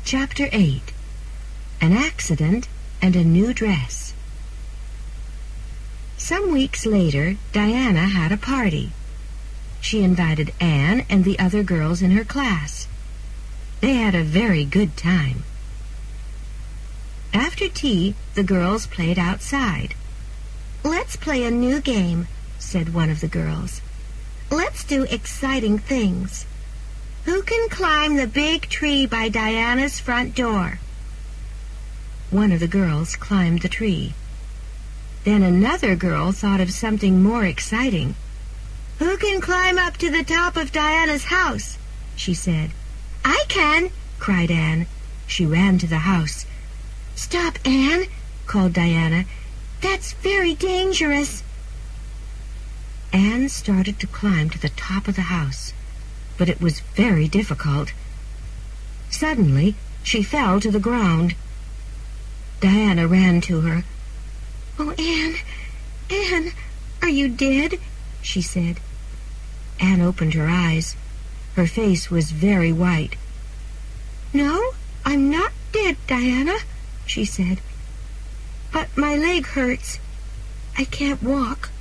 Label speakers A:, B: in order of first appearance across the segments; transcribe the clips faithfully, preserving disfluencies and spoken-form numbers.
A: Chapter eight. An Accident and a New Dress. Some weeks later, Diana had a party. She invited Anne and the other girls in her class. They had a very good time. After tea, the girls played outside.
B: "Let's play a new game," said one of the girls. "Let's do exciting things. Who can climb the big tree by Diana's front door?"
A: One of the girls climbed the tree. Then another girl thought of something more exciting.
B: "Who can climb up to the top of Diana's house?" she said.
A: "I can!" cried Anne. She ran to the house.
B: "Stop, Anne!" called Diana. "That's very dangerous."
A: Anne started to climb to the top of the house, but it was very difficult. Suddenly, she fell to the ground. Diana ran to her.
B: "Oh, Anne, Anne, are you dead?" she said.
A: Anne opened her eyes. Her face was very white.
B: "No, I'm not dead, Diana," she said. "But my leg hurts. I can't walk."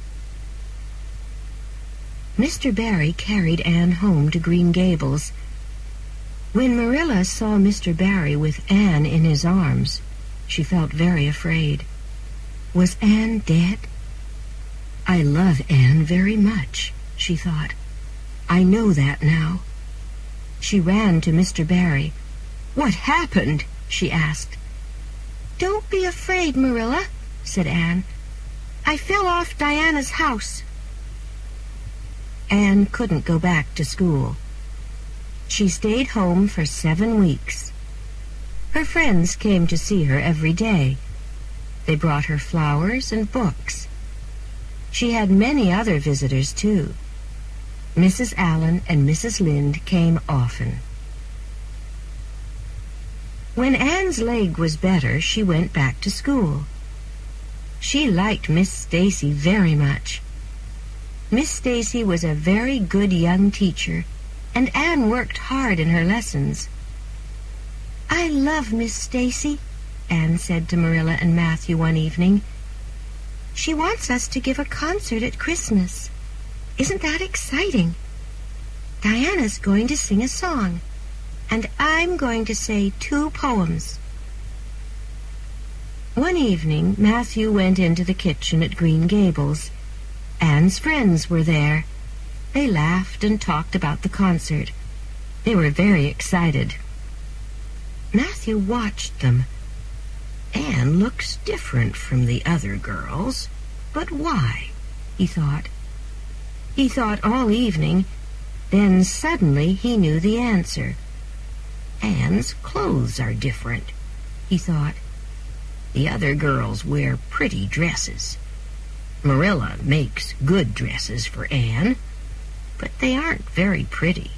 A: Mister Barry carried Anne home to Green Gables. When Marilla saw Mister Barry with Anne in his arms, she felt very afraid. Was Anne dead? I love Anne very much, she thought. I know that now. She ran to Mister Barry. What happened? She asked.
B: "Don't be afraid, Marilla," said Anne. "I fell off Diana's house."
A: Anne couldn't go back to school. She stayed home for seven weeks. Her friends came to see her every day. They brought her flowers and books. She had many other visitors, too. Missus Allen and Missus Lynde came often. When Anne's leg was better, she went back to school. She liked Miss Stacy very much. Miss Stacy was a very good young teacher, and Anne worked hard in her lessons.
B: "I love Miss Stacy,"
A: Anne said to Marilla and Matthew one evening.
B: "She wants us to give a concert at Christmas. Isn't that exciting? Diana's going to sing a song, and I'm going to say two poems."
A: One evening, Matthew went into the kitchen at Green Gables. Anne's friends were there. They laughed and talked about the concert. They were very excited. Matthew watched them. Anne looks different from the other girls. But why? He thought. He thought all evening. Then suddenly he knew the answer. Anne's clothes are different, he thought. The other girls wear pretty dresses. Marilla makes good dresses for Anne, but they aren't very pretty.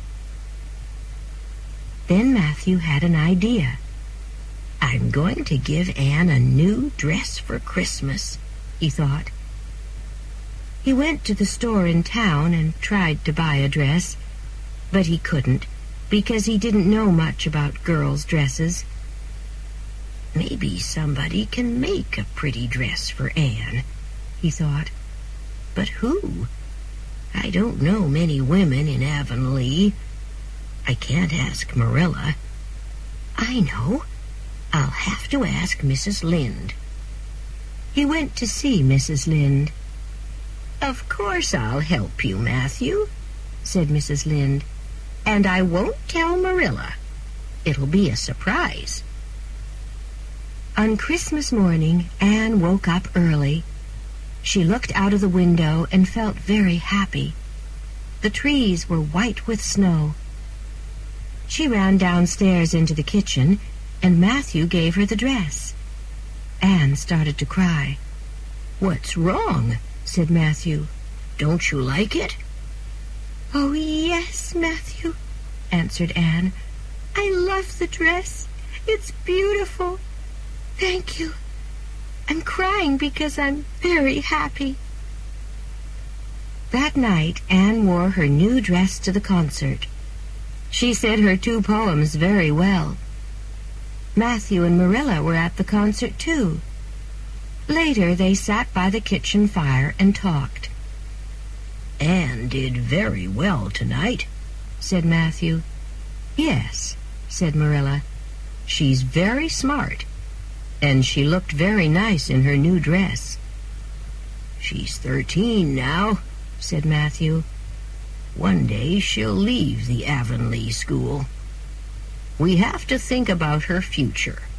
A: Then Matthew had an idea. I'm going to give Anne a new dress for Christmas, he thought. He went to the store in town and tried to buy a dress, but he couldn't because he didn't know much about girls' dresses. Maybe somebody can make a pretty dress for Anne, he thought. But who? I don't know many women in Avonlea. I can't ask Marilla. I know. I'll have to ask Missus Lynde. He went to see Missus Lynde. Of course I'll help you, Matthew, said Missus Lynde. And I won't tell Marilla. It'll be a surprise. On Christmas morning, Anne woke up early. She looked out of the window and felt very happy. The trees were white with snow. She ran downstairs into the kitchen, and Matthew gave her the dress. Anne started to cry. What's wrong? Said Matthew. Don't you like it?
B: Oh, yes, Matthew, answered Anne. I love the dress. It's beautiful. Thank you. I'm crying because I'm very happy.
A: That night, Anne wore her new dress to the concert. She said her two poems very well. Matthew and Marilla were at the concert, too. Later, they sat by the kitchen fire and talked.
B: Anne did very well tonight,
A: said Matthew. Yes, said Marilla. She's very smart, and she looked very nice in her new dress.
B: She's thirteen now,
A: said Matthew.
B: One day she'll leave the Avonlea school. We have to think about her future.